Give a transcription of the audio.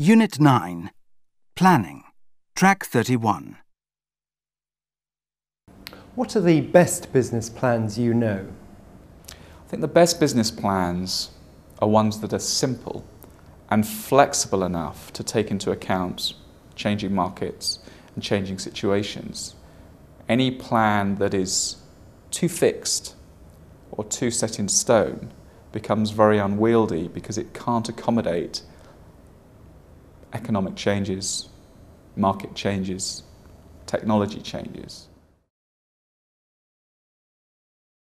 Unit 9. Planning. Track 31. What are the best business plans you know? I think the best business plans are ones that are simple and flexible enough to take into account changing markets and changing situations. Any plan that is too fixed or too set in stone becomes very unwieldy because it can't accommodate economic changes, market changes, technology changes.